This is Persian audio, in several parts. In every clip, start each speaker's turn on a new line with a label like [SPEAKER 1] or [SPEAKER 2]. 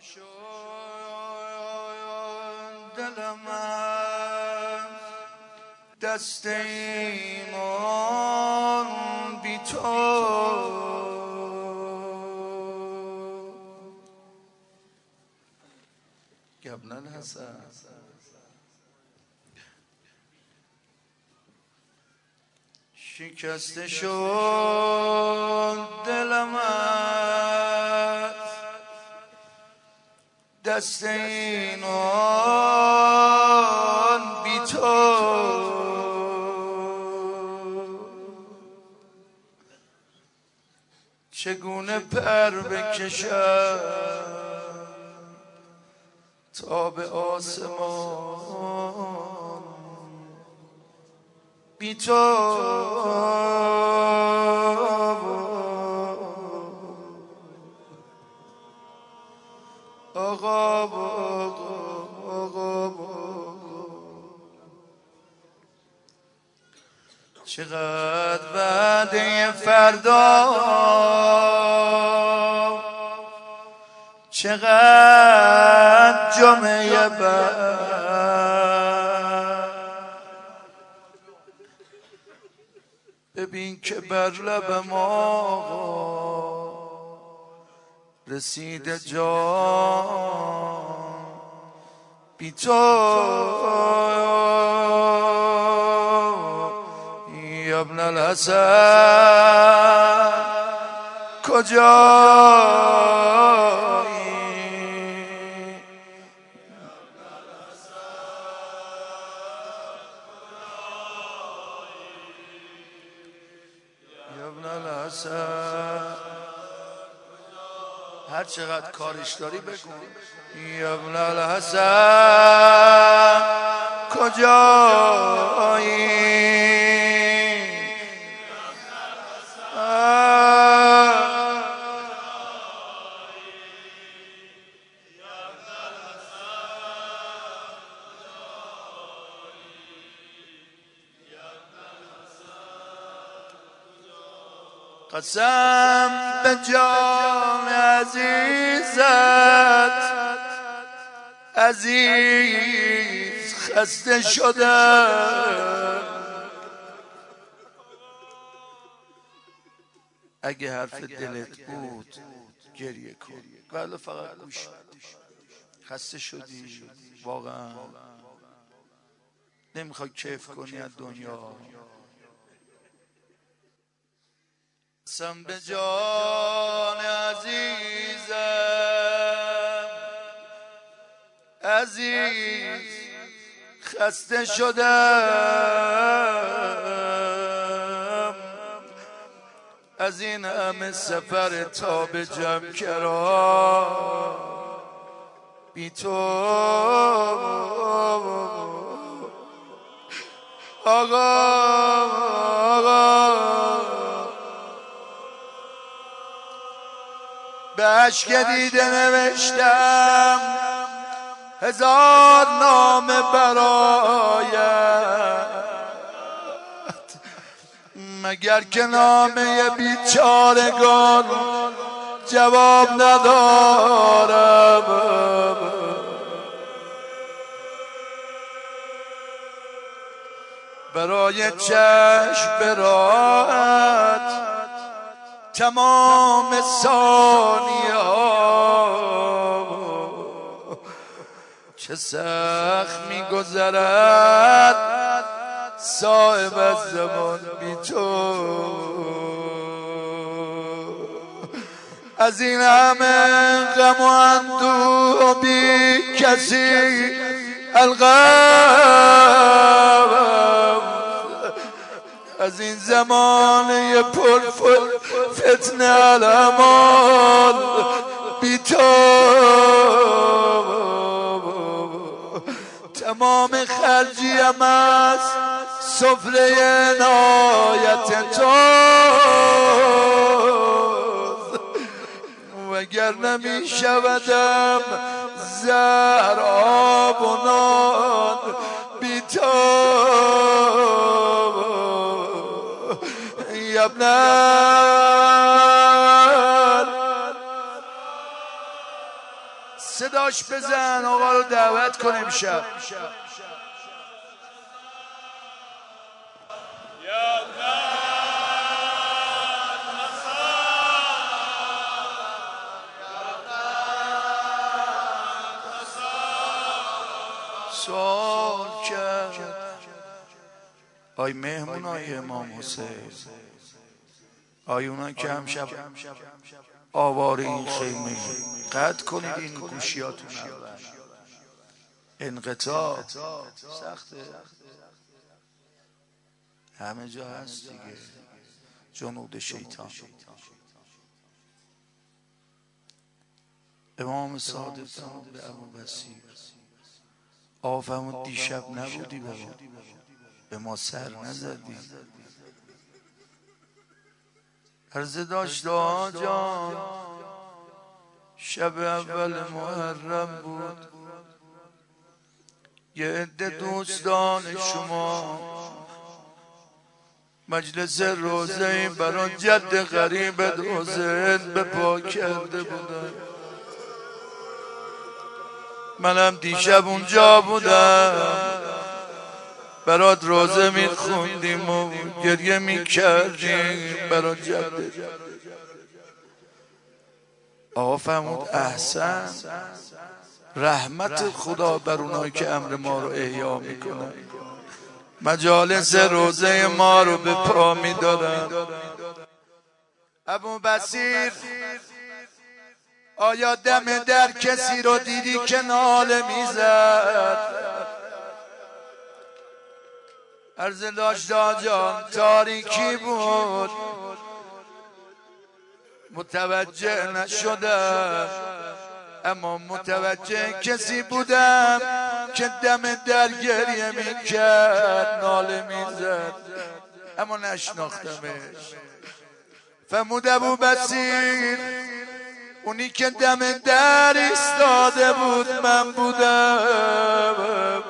[SPEAKER 1] دلم دست ایمان بی تو گبن الحسن شکسته شد دلم دست اینان بی تو چگونه پر بکشم تا به آسمان بی تو آقا چقدر وعده فردا چقدر جمعه بعد ببین که بر لب ما رسیده جان بی تو ابن الحسن کجایی ابن الحسن هر چقدر کارش داری بگو ابن الحسن کجایی قسم به جان عزیزت عزیز خسته شده اگه حرف دلت بود گریه کن ولی فقط گوش خسته شدی واقعا نمیخوای کیف کنی از دنیا قسم به جان عزیزم عزیز خسته شدم از این همه سفر تا به جمکران بی تو آقا به عشق دیده نوشتم هزار نامه برایت مگر که نامه بیچارگان جواب ندارم برای چشم براحت تمام ثانیه ها چه سخت می‌گذرد صاحب از زمان بی تو از این همه غم و اندوه و بی کسی القلب از این زمانه پر فتنه الامال بی تو تمام خرجیم از سفره عنایت تو وگر نمی شودم زهر آب و نان بی تو ابن صداش بزن آقا رو دعوت کنیم شب. سوال کرد آی مهمون های امام حسین، آی اونا که همشب آواره این خیمه قطع کنید این گوشیاتون اول، انقطاع سخته، همه جا هست دیگه جنود شیطان. امام صادق به ابوبصیر آفمون دیشب نبودی بابا، به ما سر نزدی. عرضه داشت آجان شب اول محرم بود، یه عده دوستان شما مجلس روزه برای جد غریب روزه به پا کرده بودن. منم دیشب اونجا بودم، برات روزه میخوندیم و گریه میکردیم برای جده. آقا فرمود احسن، رحمت خدا بر اونایی که امر ما رو احیا میکنن، مجالس روزه ما رو به پا میدارن. ابوبصیر آیا دم در کسی رو دیدی که ناله میزد؟ عرض داشت آجان تاریکی بود متوجه نشدم، اما متوجه کسی بودم که دم در گریه میکرد ناله میزد، اما نشناختمش. فرمود ابوبصیر اونی که دم در ایستاده بود من بودم،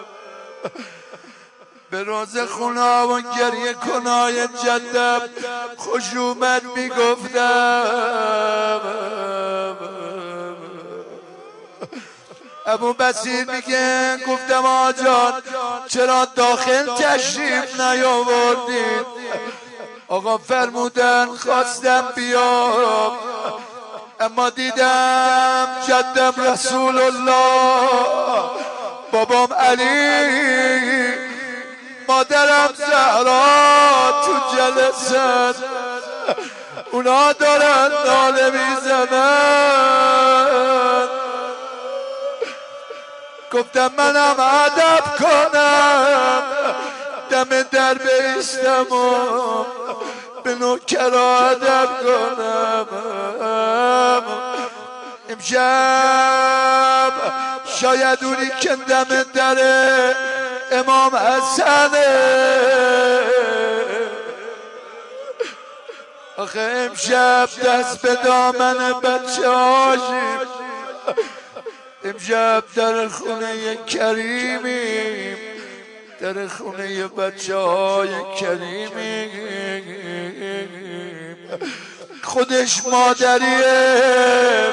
[SPEAKER 1] به روز خونا و گریه کنای جدم خوش اومد میگفتم. ابوبصیر میگه گفتم آجان چرا داخل تشریف نیاوردید؟ آقا فرمودن خواستم بیام، اما دیدم جدم رسول الله، بابام علی، مادرم زهرا تو جلسه، اونا دارن ناله میزنن. گفتم منم ادب کنم، دم در بیستم و به نوکرا ادب کنم. امشب شاید اونی که دم در امام حسنه، آخه امشب دست به دامن بچه هاشیم، امشب در خونه کریمیم، در خونه بچه های کریمیم. خودش مادریه،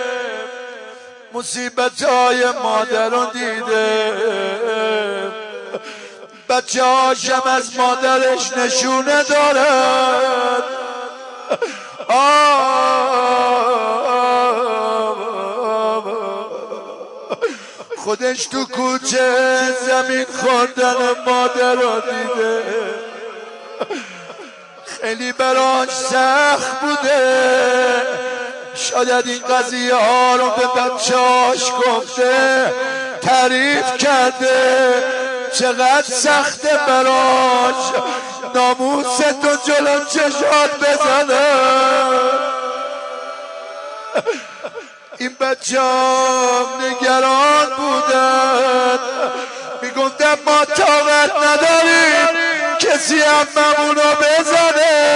[SPEAKER 1] مصیبت های مادر رو دیده، بچه هاشم از مادرش نشونه دارد. خودش تو کوچه زمین خوردن مادر رو دیده، خیلی براش سخت بوده. شاید این قضیه ها رو به بچه‌هاش گفته، تعریف کرده، چقدر سخته براش ناموس تو جلو چشات بزنه. این بچه‌ها نگران بودن، میگفتن ما طاقت نداریم کسی عممونو بزنه.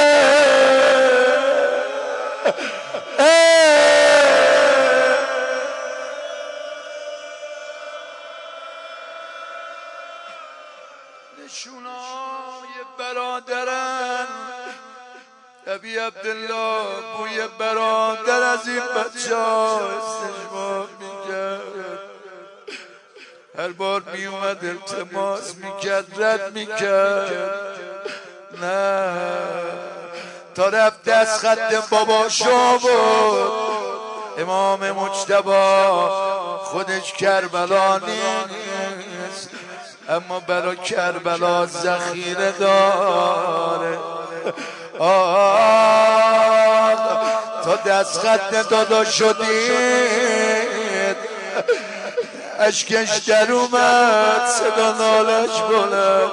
[SPEAKER 1] نشونای برادرن ابی عبدالله، بوی برادر از این بچه ها استشمام میکرد. هر بار می اومد التماس میکرد رد میکرد نه تا رفت دست خط بابا شو بود امام مجتبی خودش کربلا نیست اما برا کربلا ذخیره داره تا دست خط دادا شدید اشکش در اومد صدا نالش بلند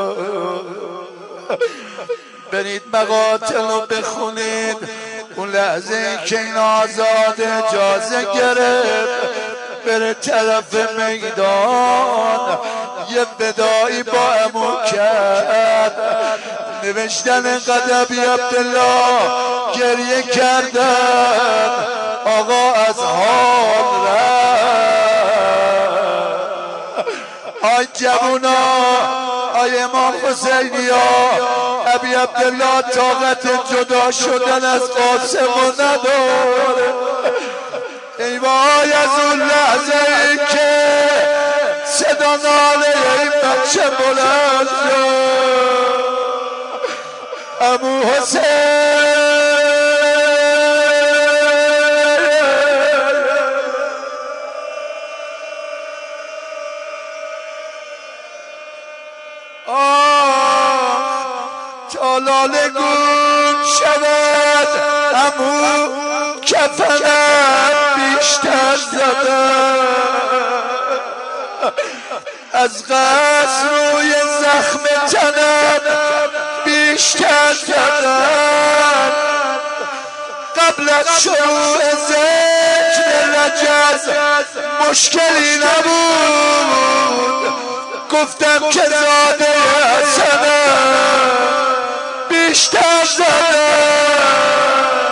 [SPEAKER 1] برید مقاتل رو بخونید اون لحظه که این آزاد اجازه گرفت بره طرف میدان یه بدایی با امو کرد نوشتن قدبی عبدالله گریه کردن آقا از حال رفت آی جوونا آی امام حسینی ها ابی عبدالله طاقت جدا شدن از قاسم نداره ای وای از اون لحظه ای که صدا ناله این بچه بلند ابو حسین تا لاله گون شود امو کفنم بیشتر زدم از قصد روی زخم تنم بیشتر زدم قبل از شروع ذکر رجز مشکلی نبود گفتم که زاده حسنم بیشتر زدم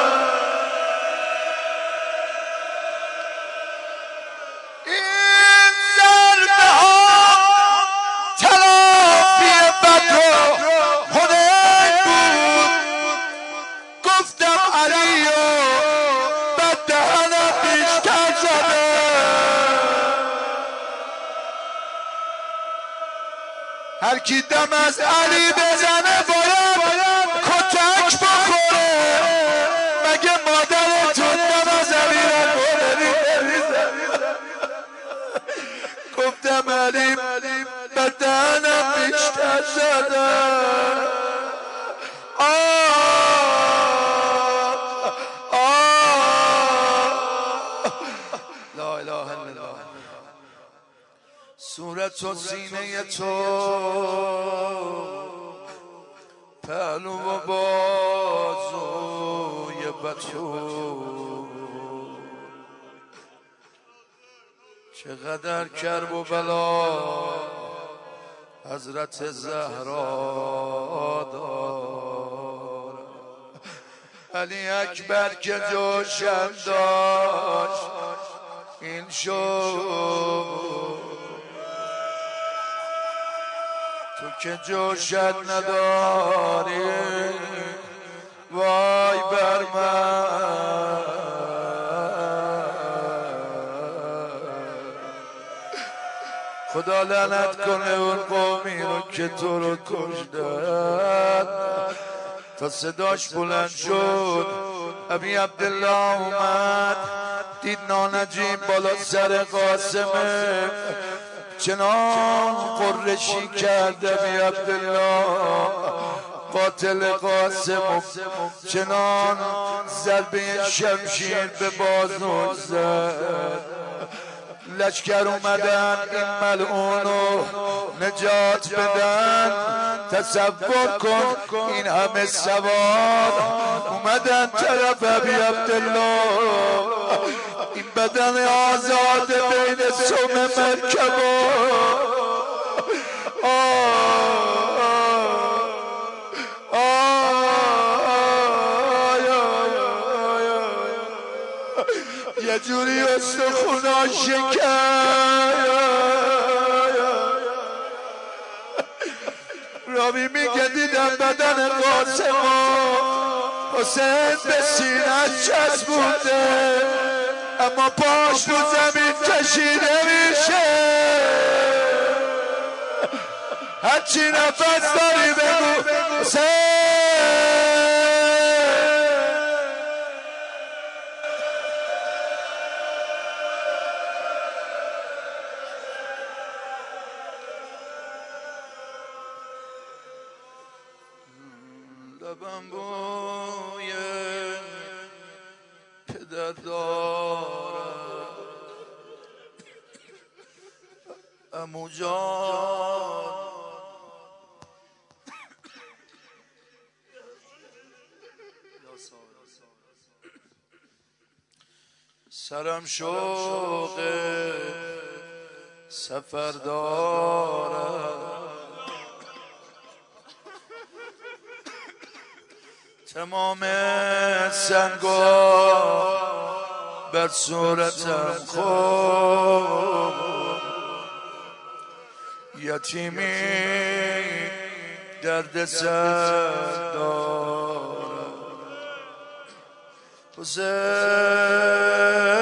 [SPEAKER 1] هر کی دم از علی بزنه باید کتک بخوره مگه مادرتون دم از علی نخوره گفتم علی بدنم بیشتر زدم لا اله الا الله صورت و سینه تو پهلو و بازوی بطور چقدر کرب و بلا حضرت زهرا دار علی اکبر که جوشن داشت این شد تو که جوشن نداری وای بر من خدا لعنت کنه اون قومی رو که تو رو کشتن تا صداش بلند شد ابی عبدالله اومد دید نانجیب بالا سر قاسمه چنان قرشی کرد ابی عبدالله قاتل قاسم چنان ضربه شمشیر به بازوش زد لشکر اومدن این ملعونو نجات بدن تصور کن این همه سوار اومدن طرف ابی عبدالله این بدن آزاد بین سم مرکبا یه جوری استخونا شکر رابی میگه دیدم بدن قاسم حسین به سینه‌اش چسبونده اما پاش رو زمین کشیده میشه هرچی نفس داری بگو لبم بوی پدر دارد عمو جان سرم شوق سفر دارد تمام سنگا بر صورتم خوب یتیمی درد سر دارد حسین